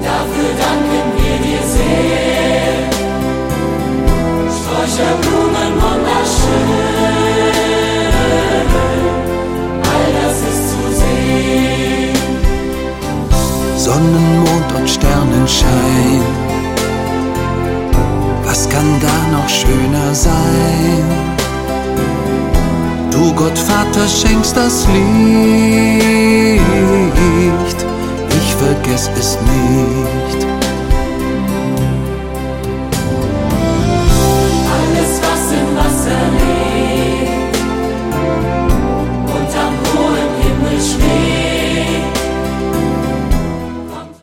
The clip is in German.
dafür danken wir dir sehr. Sträucher, Blumen, wunderschön, all das ist zu sehen. Sonnen, Mond und Sternenschein, was kann da noch schöner sein? Du Gott Vater schenkst das Licht, ich vergess es nie.